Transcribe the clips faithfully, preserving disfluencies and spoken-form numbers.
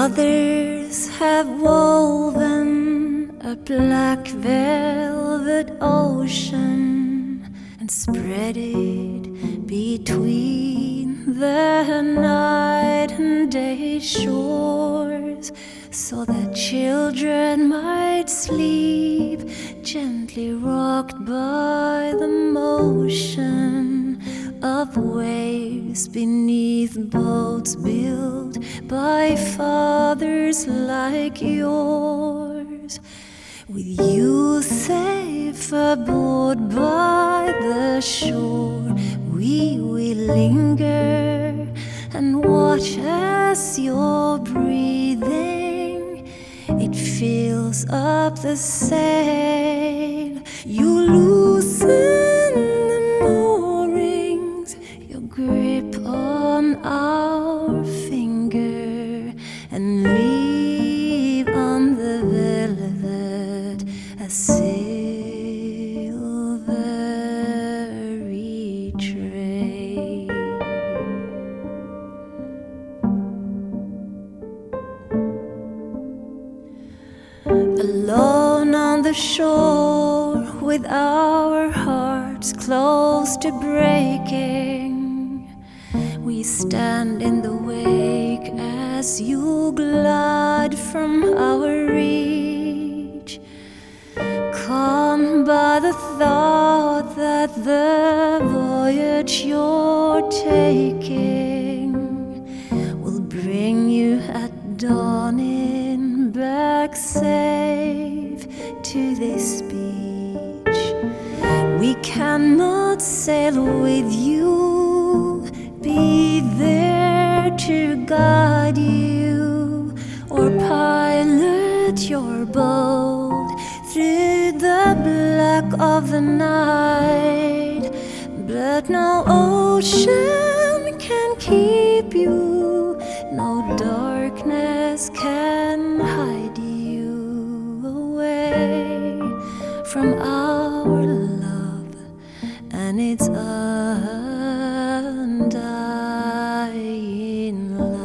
Others have woven a black velvet ocean and spread it between the night and day shores, so that children might sleep, gently rocked by the motion of waves beneath boats built by fathers like yours. With you safe aboard by the shore, we will linger and watch as you're breathing. It fills up the sail. You loosen the moorings, your grip on our finger, and leave on the velvet a silvery trail. Alone on the shore, with our hearts close to breaking, we stand in the wake as you glide from our reach, calmed by the thought that the voyage you're taking will bring you at dawning back safe to this beach. We cannot sail with you, be there to guide you, or pilot your boat through the black of the night. But no ocean can keep you, no darkness can hide you away from our love and its undying light.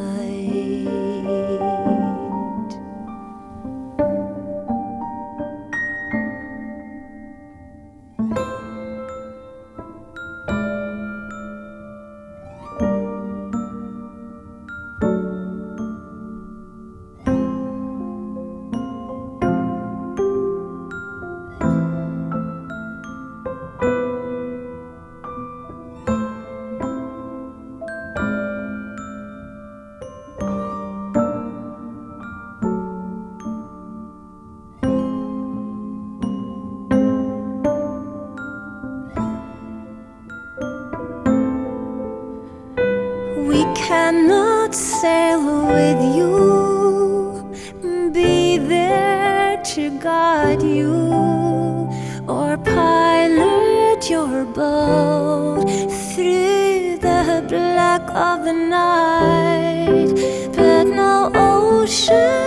We cannot sail with you, be there to guide you, or pilot your boat through the black of the night. But no ocean